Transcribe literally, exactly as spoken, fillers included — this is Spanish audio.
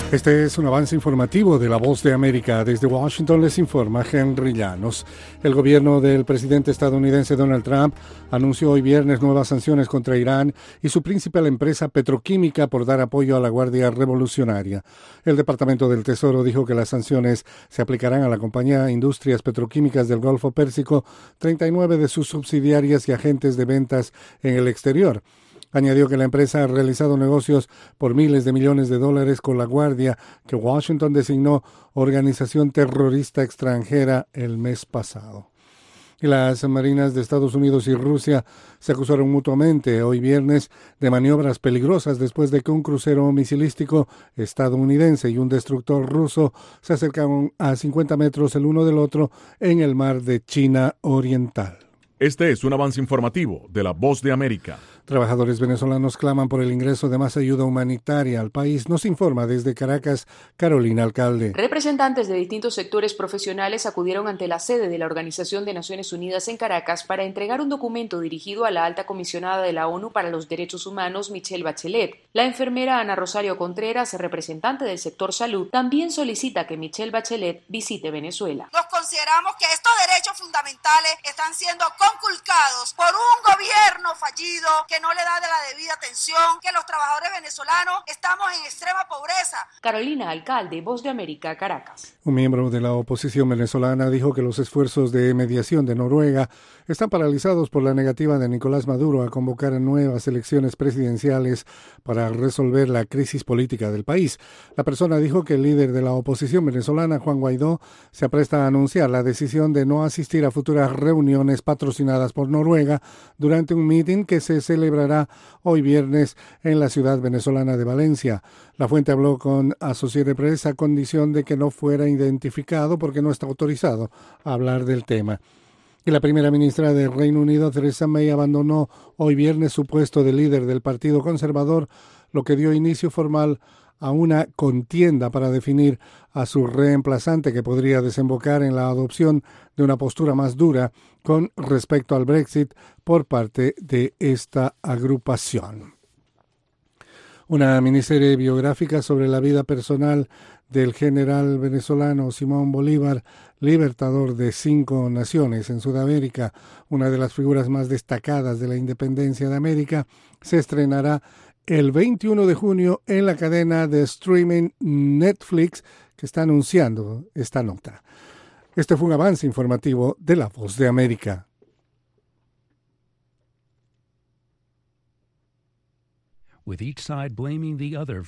Este es un avance informativo de La Voz de América. Desde Washington les informa Henry Llanos. El gobierno del presidente estadounidense Donald Trump anunció hoy viernes nuevas sanciones contra Irán y su principal empresa petroquímica por dar apoyo a la Guardia Revolucionaria. El Departamento del Tesoro dijo que las sanciones se aplicarán a la compañía Industrias Petroquímicas del Golfo Pérsico, treinta y nueve de sus subsidiarias y agentes de ventas en el exterior. Añadió que la empresa ha realizado negocios por miles de millones de dólares con la Guardia, que Washington designó organización terrorista extranjera el mes pasado. Y las marinas de Estados Unidos y Rusia se acusaron mutuamente hoy viernes de maniobras peligrosas después de que un crucero misilístico estadounidense y un destructor ruso se acercaron a cincuenta metros el uno del otro en el mar de China Oriental. Este es un avance informativo de La Voz de América. Trabajadores venezolanos claman por el ingreso de más ayuda humanitaria al país. Nos informa desde Caracas, Carolina Alcalde. Representantes de distintos sectores profesionales acudieron ante la sede de la Organización de Naciones Unidas en Caracas para entregar un documento dirigido a la alta comisionada de la ONU para los Derechos Humanos, Michelle Bachelet. La enfermera Ana Rosario Contreras, representante del sector salud, también solicita que Michelle Bachelet visite Venezuela. Nos consideramos que estos derechos fundamentales están siendo conculcados por un gobierno fallido que no le da de la debida atención, que los trabajadores venezolanos estamos en extrema pobreza. Carolina Alcalde, Voz de América, Caracas. Un miembro de la oposición venezolana dijo que los esfuerzos de mediación de Noruega están paralizados por la negativa de Nicolás Maduro a convocar nuevas elecciones presidenciales para resolver la crisis política del país. La persona dijo que el líder de la oposición venezolana, Juan Guaidó, se apresta a anunciar la decisión de no asistir a futuras reuniones patrocinadas por Noruega durante un meeting que se celebrará hoy viernes en la ciudad venezolana de Valencia. La fuente habló con Associated Press a condición de que no fuera identificado porque no está autorizado a hablar del tema. Y la primera ministra del Reino Unido, Theresa May, abandonó hoy viernes su puesto de líder del Partido Conservador, lo que dio inicio formal a una contienda para definir a su reemplazante, que podría desembocar en la adopción de una postura más dura con respecto al Brexit por parte de esta agrupación. Una miniserie biográfica sobre la vida personal del general venezolano Simón Bolívar, libertador de cinco naciones en Sudamérica, una de las figuras más destacadas de la independencia de América, se estrenará el veintiuno de junio en la cadena de streaming Netflix, que está anunciando esta nota. Este fue un avance informativo de La Voz de América. With each side blaming the other